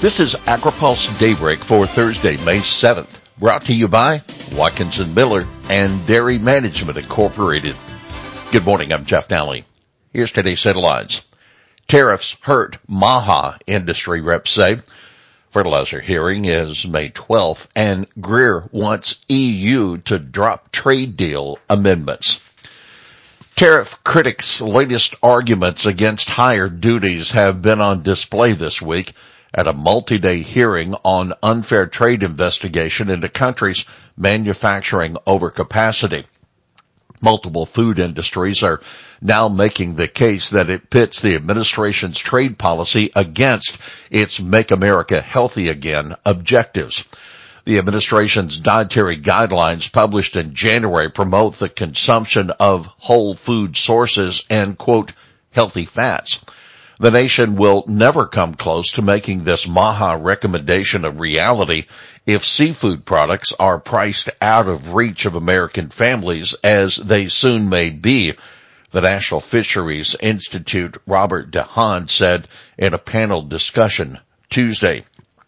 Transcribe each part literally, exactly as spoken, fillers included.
This is AgriPulse Daybreak for Thursday, May seventh, brought to you by Watkinson Miller and Dairy Management Incorporated. Good morning, I'm Jeff Nally. Here's today's headlines. Tariffs hurt MAHA, industry reps say. Fertilizer hearing is May twelfth, and Greer wants E U to drop trade deal amendments. Tariff critics' latest arguments against higher duties have been on display this week at a multi-day hearing on unfair trade investigation into countries manufacturing overcapacity. Multiple food industries are now making the case that it pits the administration's trade policy against its Make America Healthy Again objectives. The administration's dietary guidelines published in January promote the consumption of whole food sources and, quote, healthy fats. The nation will never come close to making this MAHA recommendation a reality if seafood products are priced out of reach of American families, as they soon may be, the National Fisheries Institute Robert DeHaan said in a panel discussion Tuesday.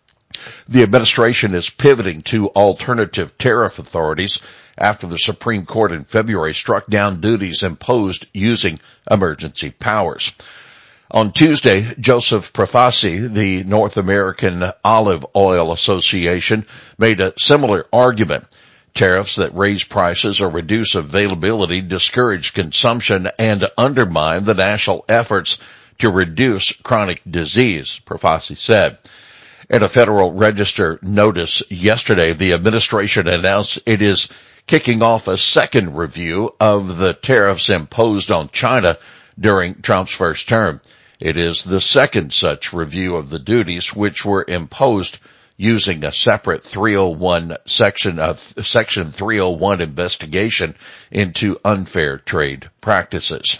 The administration is pivoting to alternative tariff authorities after the Supreme Court in February struck down duties imposed using emergency powers. On Tuesday, Joseph Profaci, the North American Olive Oil Association, made a similar argument. Tariffs that raise prices or reduce availability discourage consumption and undermine the national efforts to reduce chronic disease, Profaci said. In a Federal Register notice yesterday, the administration announced it is kicking off a second review of the tariffs imposed on China during Trump's first term. It is the second such review of the duties which were imposed using a separate three oh one section of Section three oh one investigation into unfair trade practices.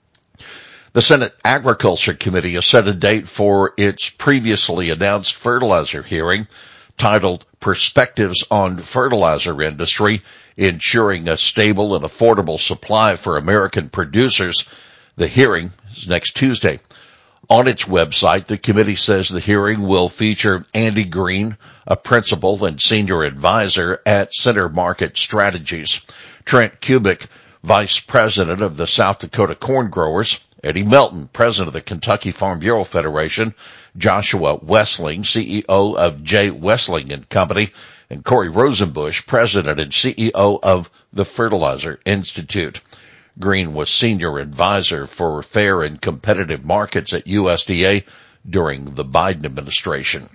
The Senate Agriculture Committee has set a date for its previously announced fertilizer hearing titled Perspectives on Fertilizer Industry, Ensuring a Stable and Affordable Supply for American Producers. The hearing is next Tuesday. On its website, the committee says the hearing will feature Andy Green, a principal and senior advisor at Center Market Strategies, Trent Kubik, vice president of the South Dakota Corn Growers, Eddie Melton, president of the Kentucky Farm Bureau Federation, Joshua Wessling, C E O of J. Wessling and Company, and Corey Rosenbush, president and C E O of the Fertilizer Institute. Green was senior advisor for fair and competitive markets at U S D A during the Biden administration.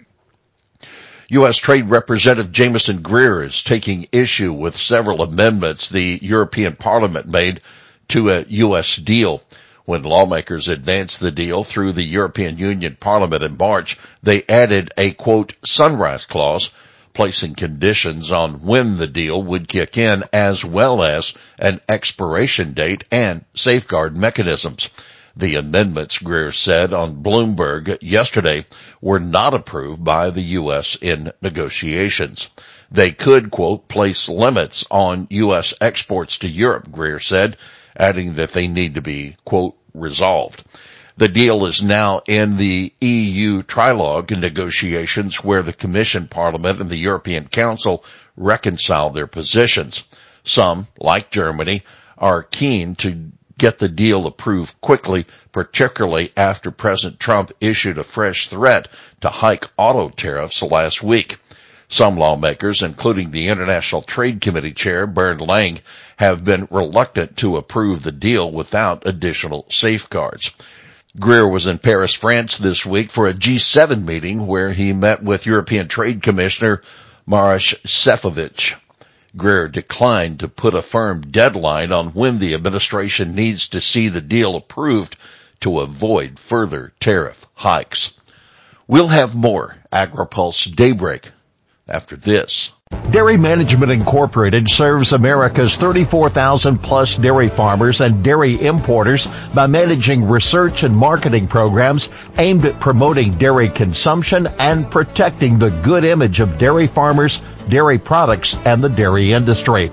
U S. Trade Representative Jamieson Greer is taking issue with several amendments the European Parliament made to a U S deal. When lawmakers advanced the deal through the European Union Parliament in March, they added a, quote, sunrise clause, placing conditions on when the deal would kick in, as well as an expiration date and safeguard mechanisms. The amendments, Greer said on Bloomberg yesterday, were not approved by the U S in negotiations. They could, quote, place limits on U S exports to Europe, Greer said, adding that they need to be, quote, resolved. The deal is now in the E U trilogue negotiations where the Commission, Parliament, and the European Council reconcile their positions. Some, like Germany, are keen to get the deal approved quickly, particularly after President Trump issued a fresh threat to hike auto tariffs last week. Some lawmakers, including the International Trade Committee Chair Bernd Lange, have been reluctant to approve the deal without additional safeguards. Greer was in Paris, France this week for a G seven meeting where he met with European Trade Commissioner Maroš Šefčovič. Greer declined to put a firm deadline on when the administration needs to see the deal approved to avoid further tariff hikes. We'll have more AgriPulse Daybreak after this. Dairy Management Incorporated serves America's thirty-four thousand plus dairy farmers and dairy importers by managing research and marketing programs aimed at promoting dairy consumption and protecting the good image of dairy farmers, dairy products, and the dairy industry.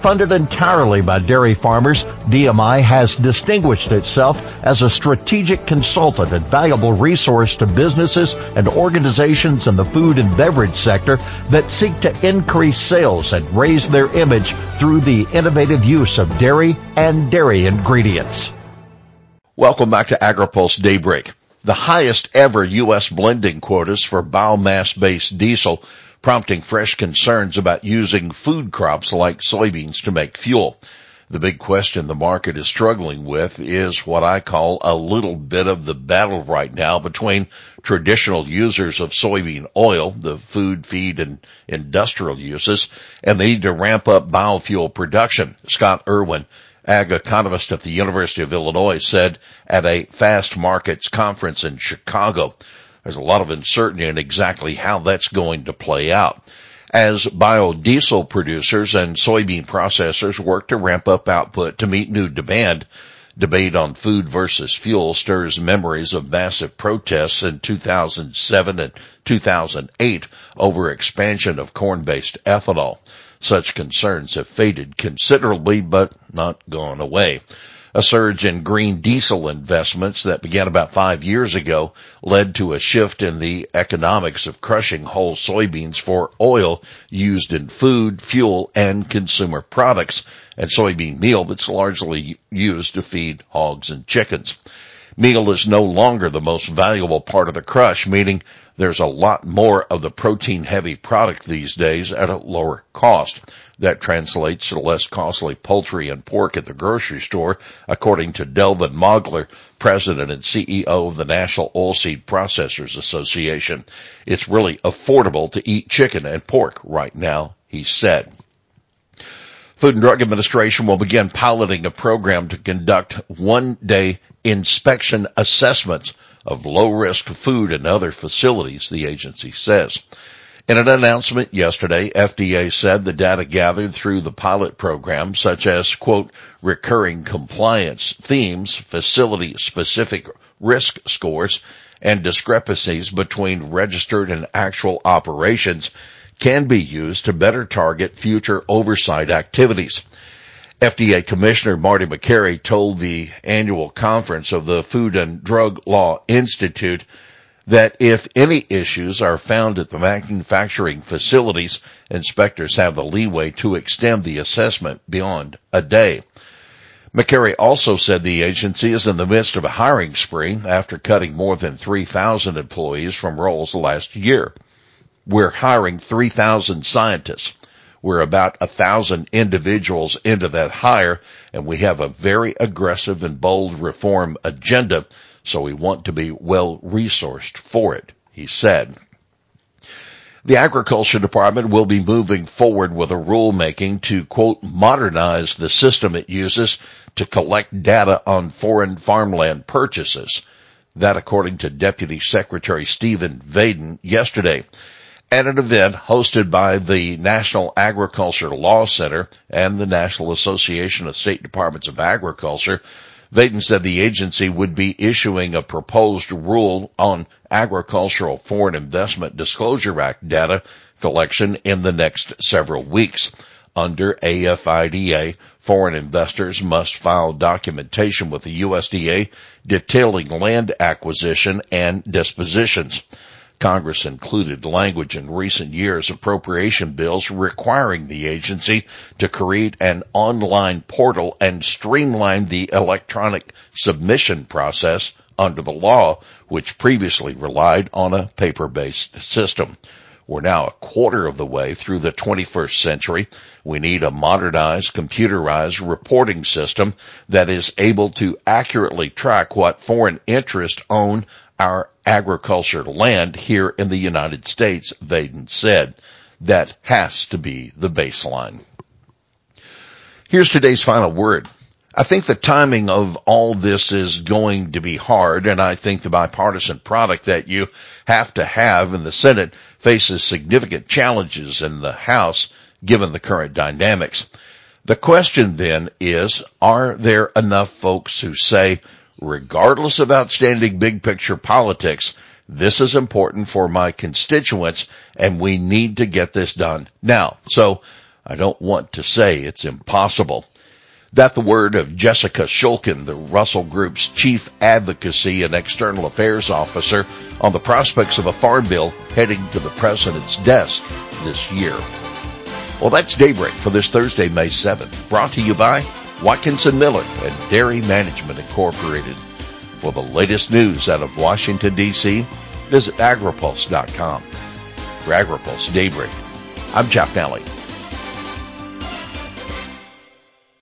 Funded entirely by dairy farmers, D M I has distinguished itself as a strategic consultant and valuable resource to businesses and organizations in the food and beverage sector that seek to increase sales and raise their image through the innovative use of dairy and dairy ingredients. Welcome back to AgriPulse Daybreak. The highest ever U S blending quotas for biomass-based diesel, prompting fresh concerns about using food crops like soybeans to make fuel. The big question the market is struggling with is what I call a little bit of the battle right now between traditional users of soybean oil, the food, feed, and industrial uses, and the need to ramp up biofuel production. Scott Irwin, ag economist at the University of Illinois, said at a Fast Markets conference in Chicago, there's a lot of uncertainty in exactly how that's going to play out. As biodiesel producers and soybean processors work to ramp up output to meet new demand, debate on food versus fuel stirs memories of massive protests in two thousand seven and two thousand eight over expansion of corn-based ethanol. Such concerns have faded considerably, but not gone away. A surge in green diesel investments that began about five years ago led to a shift in the economics of crushing whole soybeans for oil used in food, fuel, and consumer products, and soybean meal that's largely used to feed hogs and chickens. Meal is no longer the most valuable part of the crush, meaning there's a lot more of the protein-heavy product these days at a lower cost. That translates to less costly poultry and pork at the grocery store, according to Delvin Mogler, president and C E O of the National Oilseed Processors Association. It's really affordable to eat chicken and pork right now, he said. Food and Drug Administration will begin piloting a program to conduct one-day inspection assessments of low-risk food and other facilities, the agency says. In an announcement yesterday, F D A said the data gathered through the pilot program, such as, quote, recurring compliance themes, facility-specific risk scores, and discrepancies between registered and actual operations, can be used to better target future oversight activities. F D A Commissioner Marty Makary told the annual conference of the Food and Drug Law Institute that if any issues are found at the manufacturing facilities, inspectors have the leeway to extend the assessment beyond a day. Makary also said the agency is in the midst of a hiring spree after cutting more than three thousand employees from roles last year. We're hiring three thousand scientists. We're about one thousand individuals into that hire, and we have a very aggressive and bold reform agenda, so we want to be well-resourced for it, he said. The Agriculture Department will be moving forward with a rulemaking to, quote, modernize the system it uses to collect data on foreign farmland purchases. That according to Deputy Secretary Stephen Vaden yesterday. At an event hosted by the National Agriculture Law Center and the National Association of State Departments of Agriculture, Vaden said the agency would be issuing a proposed rule on Agricultural Foreign Investment Disclosure Act data collection in the next several weeks. Under A F I D A, foreign investors must file documentation with the U S D A detailing land acquisition and dispositions. Congress included language in recent years' appropriation bills requiring the agency to create an online portal and streamline the electronic submission process under the law, which previously relied on a paper-based system. We're now a quarter of the way through the twenty-first century. We need a modernized, computerized reporting system that is able to accurately track what foreign interests own our agriculture land here in the United States, Vaden said. That has to be the baseline. Here's today's final word. I think the timing of all this is going to be hard, and I think the bipartisan product that you have to have in the Senate faces significant challenges in the House, given the current dynamics. The question then is, are there enough folks who say, regardless of outstanding big picture politics, this is important for my constituents and we need to get this done now. So I don't want to say it's impossible. That the word of Jessica Shulkin, the Russell Group's Chief Advocacy and External Affairs Officer, on the prospects of a farm bill heading to the President's desk this year. Well, that's Daybreak for this Thursday, May seventh, brought to you by Watkinson Miller and Dairy Management Incorporated. For the latest news out of Washington, D C, visit agripulse dot com. For AgriPulse Daybreak, I'm Jeff Nally.